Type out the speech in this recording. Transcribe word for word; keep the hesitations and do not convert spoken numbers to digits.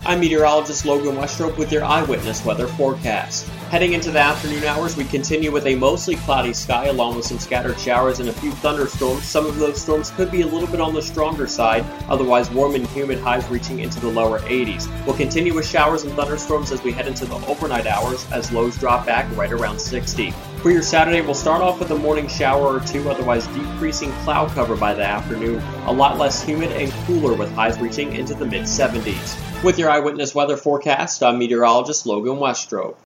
I'm meteorologist Logan Westrope with your eyewitness weather forecast. Heading into the afternoon hours, we continue with a mostly cloudy sky along with some scattered showers and a few thunderstorms. Some of those storms could be a little bit on the stronger side, otherwise warm and humid, highs reaching into the lower eighties. We'll continue with showers and thunderstorms as we head into the overnight hours as lows drop back right around sixty. For your Saturday, we'll start off with a morning shower or two, otherwise decreasing cloud cover by the afternoon, a lot less humid and cooler with highs reaching into the mid seventies. With your eyewitness weather forecast, I'm meteorologist Logan Westrope.